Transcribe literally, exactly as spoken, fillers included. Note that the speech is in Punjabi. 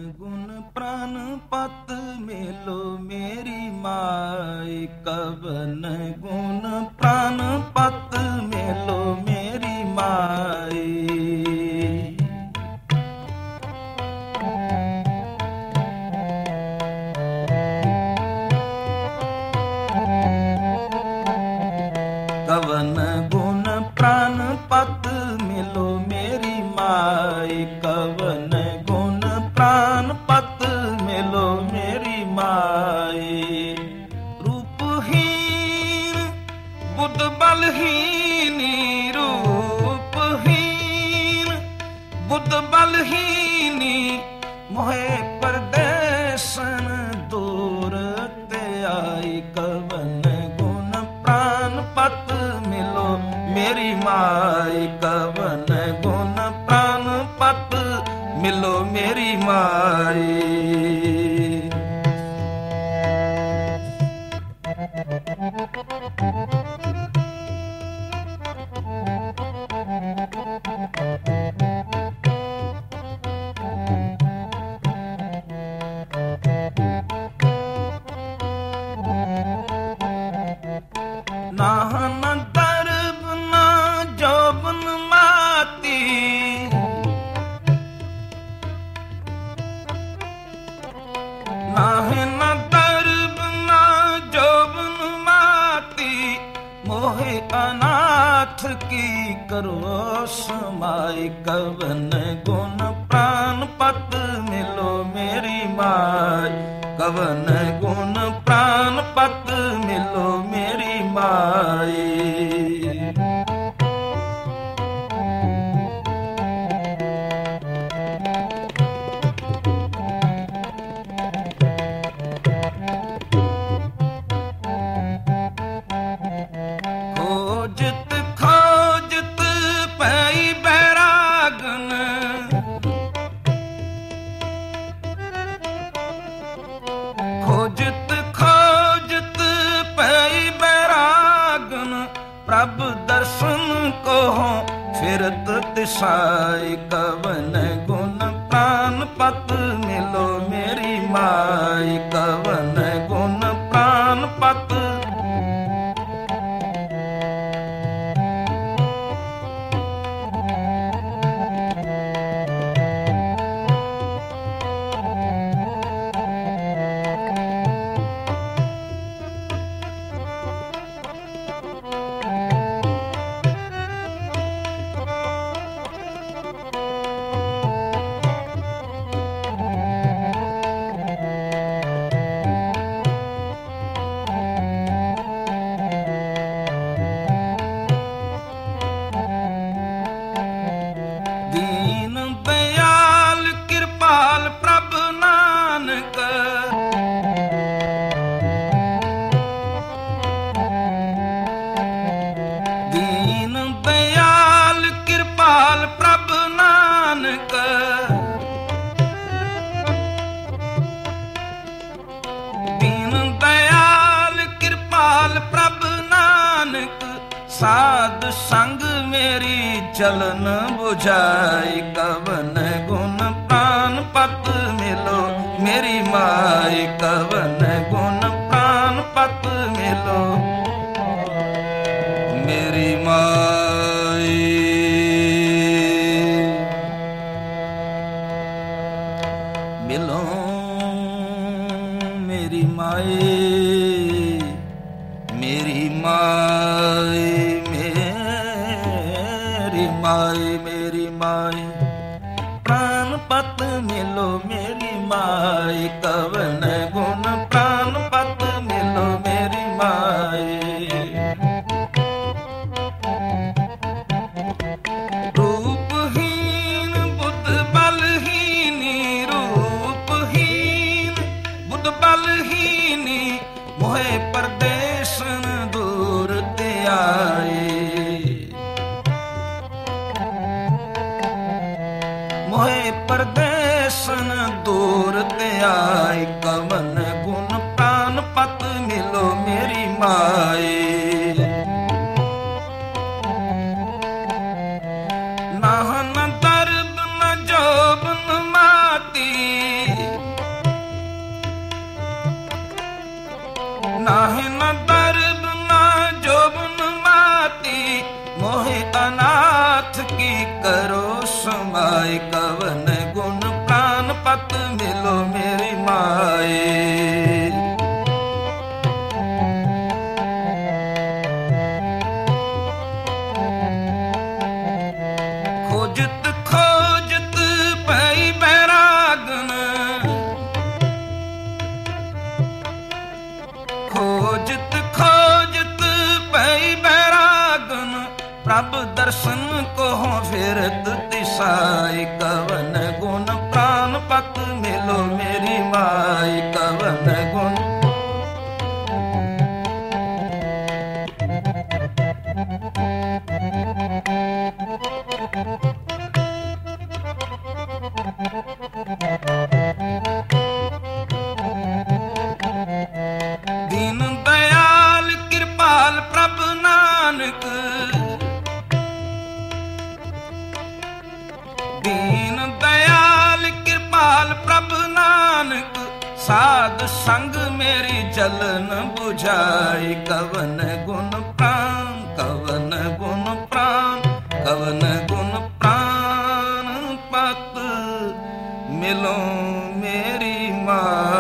ਗੁਣ ਪ੍ਰਾਨ ਪਤ ਮੇਲੋ ਮੇਰੀ ਮਾਈ। ਕਵਨ ਗੁਣ ਪ੍ਰਾਨ ਪਤ ਮੇਲੋ ਮੇਰੀ ਮਾਈ। ਕਵਨ ਗੁਣ ਪ੍ਰਾਨ ਪਤ ਮਿਲੋ ਮੇਰੀ ਮਾਈ। ਕਵਨ ਗੁਣ ਪ੍ਰਾਨ ਪਤ ਮਿਲੋ ਮੇਰੀ ਮਾਈ। ਰੂਪਹੀਨ ਬੁੱਧ ਬਲਹੀਨੀ, ਰੂਪਹੀਨ ਬੁੱਧ ਬਲਹੀਨੀ, ਮੋਹਿ ਪਰਦੇਸਨ ਦੂਰ ਤੇ ਆਈ। ਕਵਨ ਗੁਣ ਪ੍ਰਾਨ ਪਤ ਮਿਲੋ ਮੇਰੀ ਮਾਈ। ਕਵਨ ਗੁਣ ਪ੍ਰਾਨ ਪਤ ਮਿਲੋ ਮੇਰੀ ਮਾਈ। ਨਾ ਨਾ ਦਰਬ ਨਾ ਜੋਬਨ ਮਾਤੀ, ਨਾਹਿ ਨਾ ਦਰਬ ਨਾ ਜੋਬਨ ਮਾਤੀ। ਮੋਹਿ ਅਨਾਥ ਕੀ ਕਰੋ ਸਮਾਈ। ਕਵਨ ਗੁਣ ਪ੍ਰਾਨ ਪਤ ਮਿਲੋ ਮੇਰੀ ਮਾਈ। ਕਵਨ ਗੁਣ ਪ੍ਰਾਨ ਪਤ ਮਿਲੋ ਮੇਰੀ ਮਾਈ। ਖੋਜਤ ਖੋਜਤ ਪਈ ਬੈਰਾਗਨ, ਖੋਜਤ ਖੋਜਤ ਪਈ ਬੈਰਾਗਨ। ਪ੍ਰਭ ਦਰਸ਼ਨ ਕੋਹ ਫਿਰਤ ਤਿਸਾਈ। ਕਵਨ ਗੁਣ ਪ੍ਰਾਨ ਪਤ ਮਿਲੋ ਮੇਰੀ ਮਾਈ। ਕਵਨ ਗੁਣ ਪ੍ਰਾਨ ਪਤ ਦੀਨ ਦਇਆਲ ਕਿਰਪਾਲ ਪ੍ਰਭ ਨਾਨਕ। ਦੀਨ ਦਇਆਲ ਕਿਰਪਾਲ ਪ੍ਰਭ ਨਾਨਕ। ਦੀਨ ਦਇਆਲ ਕਿਰਪਾਲ ਪ੍ਰਭ ਨਾਨਕ। ਸਾਧ ਸੰਗ ਮੇਰੀ ਚਲਨ ਬੁਝਾਈ। ਕਵਨ ਗੁਣ ਪ੍ਰਾਨ ਪਤ ਮਿਲੋ ਮੇਰੀ ਮਾਈ। ਕਵਨ ਗੁਣ ਪ੍ਰਾਨ ਪਤ ਮਿਲੋ ਮੇਰੀ ਮਾਈ। ਮਿਲੋ ਮੇਰੀ ਮਾਈ, ਮੇਰੀ ਮਾਈ, ਮਾਈ ਮੇਰੀ ਮਾਈ। ਪ੍ਰਾਨ ਪਤ ਮਿਲੋ ਮੇਰੀ ਮਾਈ। ਕਵਨ ਗੁਣ ਪ੍ਰਾਨ ਪਤ ਮਿਲੋ ਮੇਰੀ ਮਾਈ। ਰੂਪਹੀਨ ਬੁੱਧ ਬਲਹੀਨੀ, ਰੂਪਹੀਨ ਬੁੱਧ ਬਲਹੀਨੀ, ਮੋਹਿ ਪਰਦੇਸਨ ਦੂਰ ਤੇ ਆਈ। ਮੋਹਿ ਪਰਦੇਸਨ ਦੂਰ ਤੇ ਆਈ। ਕਵਨ ਗੁਣ ਪ੍ਰਾਨ ਪਤ ਮਿਲੋ ਮੇਰੀ ਮਾਈ। ਨਾਹ ਨ ਦਰਦ ਨ ਜੋਬਨ ਮਾਤੀ, समाय कवन गुण प्राण पत मिलो मेरी माए। खोजत खोजत पई बैरागन, खोजत खोजत पई बैरागन, प्रभ दर्शन को फिरत दिशाई कवन गुण प्राण पत मिलो मेरी माई। कवन गुण दीन दयाल कृपाल प्रभ नानक, दीन दयाल कृपाल प्रभ नानक, साध संग मेरी जलन बुझाई। कवन गुण प्राण कवन गुण प्राण कवन गुण प्राण पत मिलो मेरी माँ।